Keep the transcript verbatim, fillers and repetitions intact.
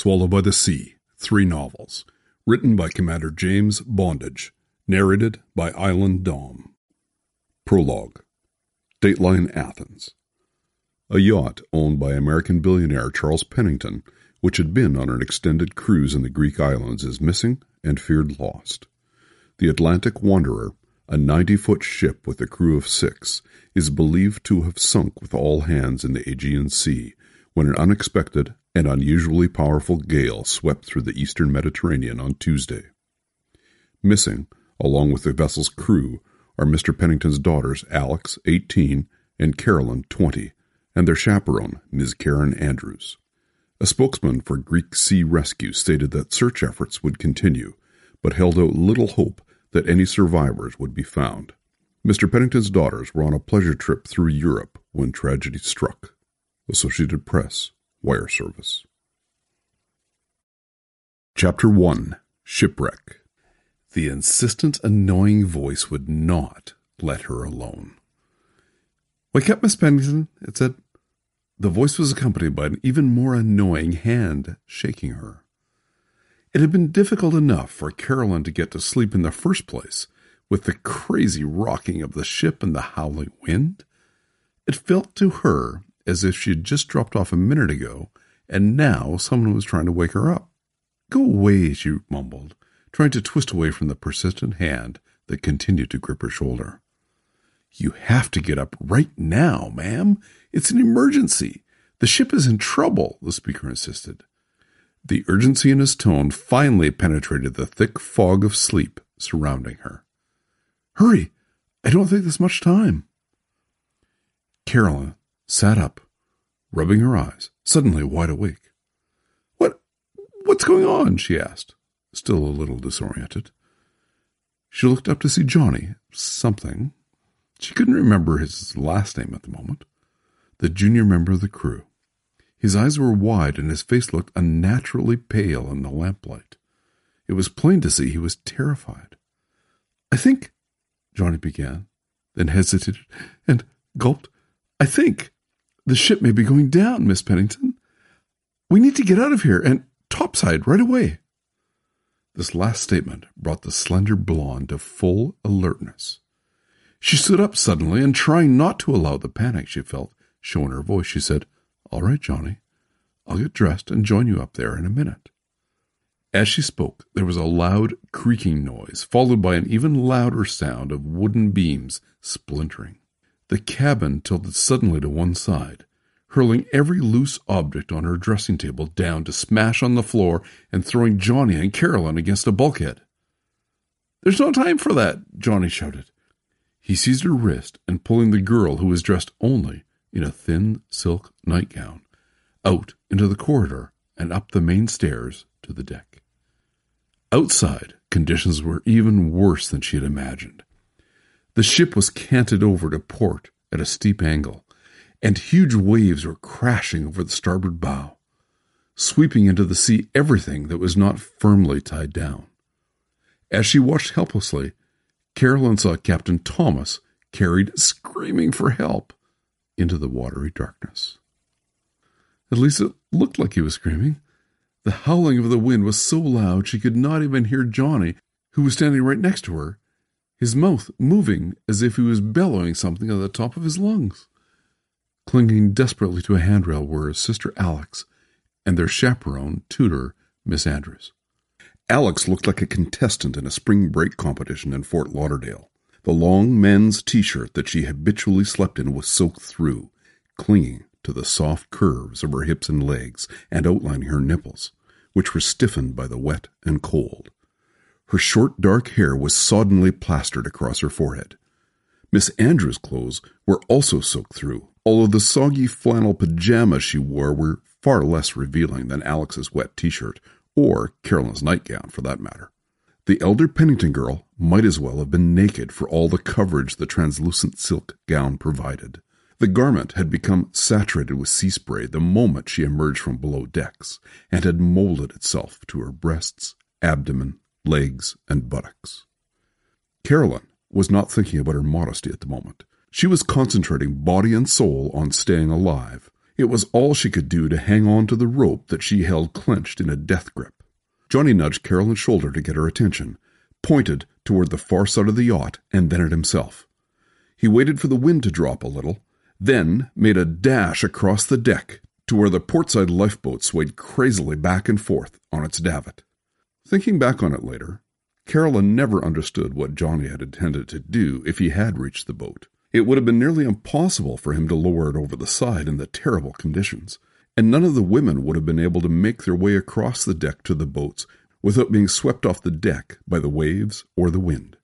Swallowed by the Sea, three novels, written by Commander James Bondage, narrated by Island Dom. Prologue. Dateline Athens. A yacht owned by American billionaire Charles Pennington, which had been on an extended cruise in the Greek islands, is missing and feared lost. The Atlantic Wanderer, a ninety-foot ship with a crew of six, is believed to have sunk with all hands in the Aegean Sea when an unexpected and unusually powerful gale swept through the eastern Mediterranean on Tuesday. Missing, along with the vessel's crew, are Mister Pennington's daughters Alex, eighteen, and Carolyn, twenty, and their chaperone, Miz Karen Andrews. A spokesman for Greek Sea Rescue stated that search efforts would continue, but held out little hope that any survivors would be found. Mister Pennington's daughters were on a pleasure trip through Europe when tragedy struck. Associated Press, Wire Service. Chapter one. Shipwreck. The insistent, annoying voice would not let her alone. "Wake up, Miss Pennington," it said. The voice was accompanied by an even more annoying hand shaking her. It had been difficult enough for Carolyn to get to sleep in the first place, with the crazy rocking of the ship and the howling wind. It felt to her as if she had just dropped off a minute ago, and now someone was trying to wake her up. "Go away," she mumbled, trying to twist away from the persistent hand that continued to grip her shoulder. "You have to get up right now, ma'am. It's an emergency. The ship is in trouble," the speaker insisted. The urgency in his tone finally penetrated the thick fog of sleep surrounding her. "Hurry! I don't think there's much time." Carolyn sat up, rubbing her eyes, suddenly wide awake. What, what's going on?" she asked, still a little disoriented. She looked up to see Johnny, something. She couldn't remember his last name at the moment. The junior member of the crew. His eyes were wide and his face looked unnaturally pale in the lamplight. It was plain to see he was terrified. "I think," Johnny began, then hesitated and gulped. "I think the ship may be going down, Miss Pennington. We need to get out of here, and topside right away." This last statement brought the slender blonde to full alertness. She stood up suddenly, and trying not to allow the panic she felt show in her voice, she said, "All right, Johnny, I'll get dressed and join you up there in a minute." As she spoke, there was a loud creaking noise, followed by an even louder sound of wooden beams splintering. The cabin tilted suddenly to one side, hurling every loose object on her dressing table down to smash on the floor and throwing Johnny and Carolyn against a bulkhead. "There's no time for that," Johnny shouted. He seized her wrist and, pulling the girl, who was dressed only in a thin silk nightgown, out into the corridor and up the main stairs to the deck. Outside, conditions were even worse than she had imagined. The ship was canted over to port at a steep angle, and huge waves were crashing over the starboard bow, sweeping into the sea everything that was not firmly tied down. As she watched helplessly, Carolyn saw Captain Thomas carried, screaming for help, into the watery darkness. At least it looked like he was screaming. The howling of the wind was so loud she could not even hear Johnny, who was standing right next to her, his mouth moving as if he was bellowing something at the top of his lungs. Clinging desperately to a handrail were his sister Alex and their chaperone, tutor, Miss Andrews. Alex looked like a contestant in a spring break competition in Fort Lauderdale. The long men's T-shirt that she habitually slept in was soaked through, clinging to the soft curves of her hips and legs and outlining her nipples, which were stiffened by the wet and cold. Her short dark hair was soddenly plastered across her forehead. Miss Andrews' clothes were also soaked through, although the soggy flannel pajamas she wore were far less revealing than Alex's wet T-shirt, or Carolyn's nightgown for that matter. The elder Pennington girl might as well have been naked for all the coverage the translucent silk gown provided. The garment had become saturated with sea spray the moment she emerged from below decks, and had molded itself to her breasts, abdomen, legs, and buttocks. Carolyn was not thinking about her modesty at the moment. She was concentrating body and soul on staying alive, It was all she could do to hang on to the rope that she held clenched in a death grip. Johnny nudged Carolyn's shoulder to get her attention, pointed toward the far side of the yacht, and then at himself. He waited for the wind to drop a little, then made a dash across the deck to where the portside lifeboat swayed crazily back and forth on its davit. Thinking back on it later, Carolyn never understood what Johnny had intended to do if he had reached the boat. It would have been nearly impossible for him to lower it over the side in the terrible conditions, and none of the women would have been able to make their way across the deck to the boats without being swept off the deck by the waves or the wind.